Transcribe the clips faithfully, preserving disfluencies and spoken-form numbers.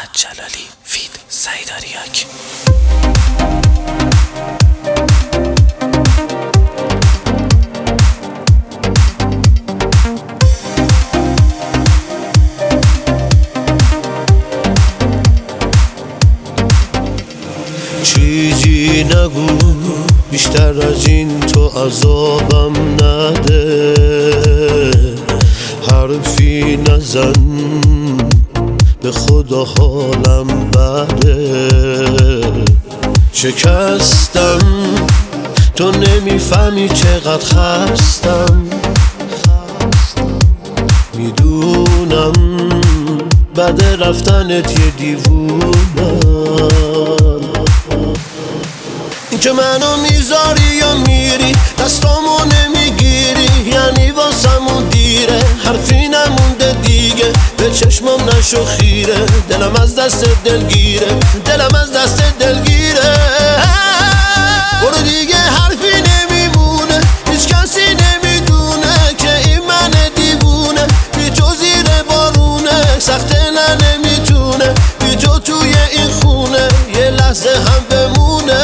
جلالی فید سعید آریاک. چیزی نگو بیشتر از این تو عذابم نده، حرفی نزن به خدا حالم بده. شکستم تو نمیفهمی چقدر خستم، میدونم بعد رفتنت یه دیوونم. این که منو میذاری یا میری دستامو نمیگیری، یعنی واسمون دیره، حرفی نمونده دیگه، به چشمم نشو خیره، دلم از دست دلگیره، دلم از دست دلگیره. برو دیگه حرفی نمیمونه، هیچ کسی نمیدونه که این من دیوونه، بی تو زیر بارونه، سخته نه نمیتونه بی تو توی این خونه یه لحظه هم بمونه.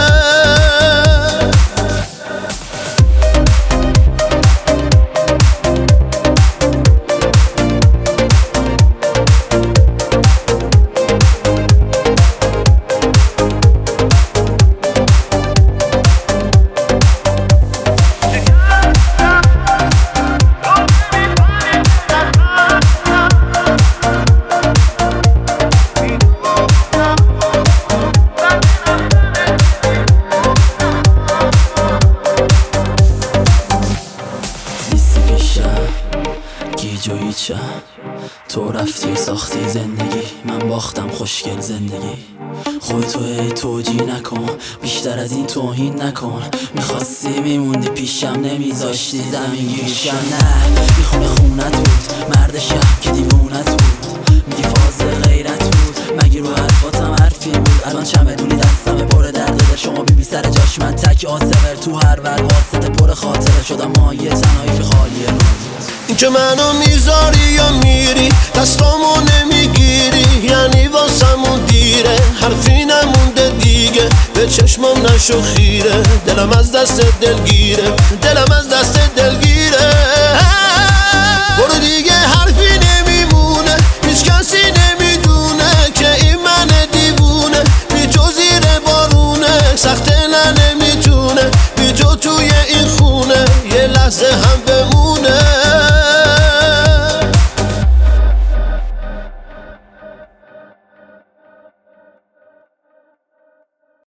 تو رفتی و ساختی زندگی، من باختم خوشگل زندگی. خودتو ای توجی نکن، بیشتر از این توهین نکن. میخواستی میموندی پیشم، نمیذاشتی زمین گیرشم. نه میخونه خونت بود، مرد شب که دیوونت بود، میگی فاز غیرت بود، مگی رو حرفاتم حرفی بود. الان چمدونی دستم پر درد دل، شما بی بی سر جاش، من تک آسمر تو هر ور واسطه پر خاطره شدم مایه تنهایی خالیه رو. این که منو میذاری یا میری دستامو نمیگیری، یعنی واسمون دیره، حرفی نمونده دیگه، به چشمم نشو خیره، دلم از دست دلگیره، دلم از دست دلگیره.